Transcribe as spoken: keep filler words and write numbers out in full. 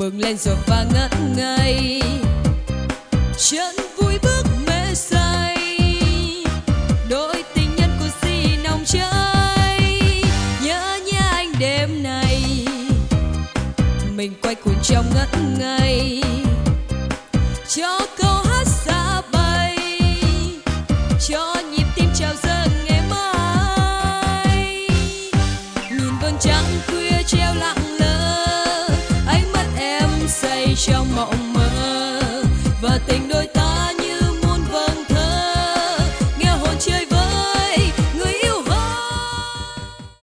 bừng lên rồi và ngất ngây, chân vui bước mê say, đôi tình nhân của si nồng cháy. Nhớ nhớ anh đêm nay, mình quay cuồng trong ngất ngây, cho câu hát xa bay, cho nhịp tim trào dâng ngày mai. Nhìn vầng trăng khuya treo lặng lơ, ánh mắt em say trong mộng